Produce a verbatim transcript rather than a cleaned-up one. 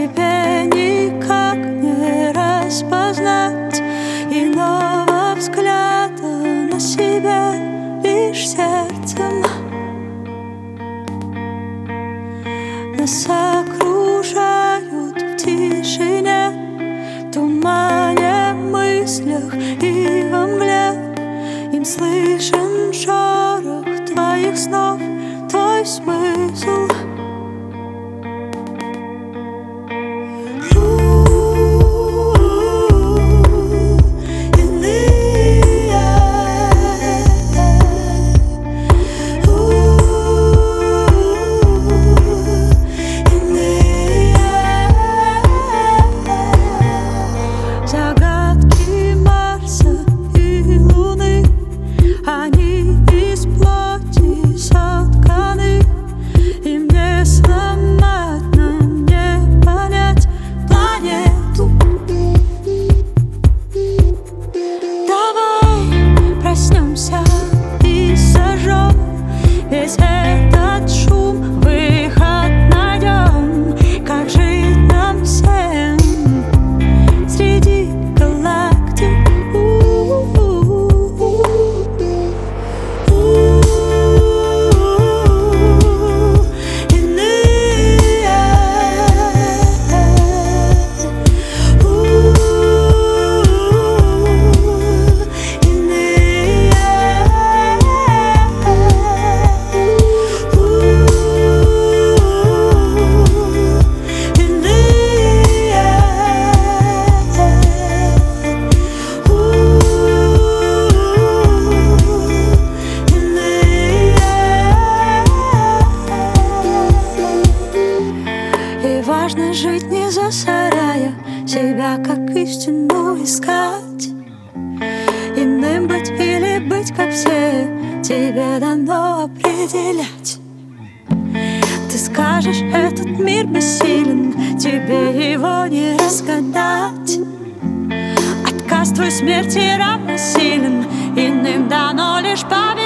тебе никак не распознать иного взгляда на себя лишь сердцем. Нас окружают в тишине, в тумане, мыслях и во мгле. Им слышен шорох твоих снов, твой смысл. Загадки Марса и Луны, они из плоти сотканы. Им не сломать, нам не понять планету. Давай проснемся и сожжем весь этот шум, выход найдем. Как жить нам всем среди галактик? Важно жить, не засоряя себя, как истину искать. Иным быть или быть, как все, тебе дано определять. Ты скажешь, этот мир бессилен, тебе его не разгадать. Отказ твой смерти равносилен, иным дано лишь победить.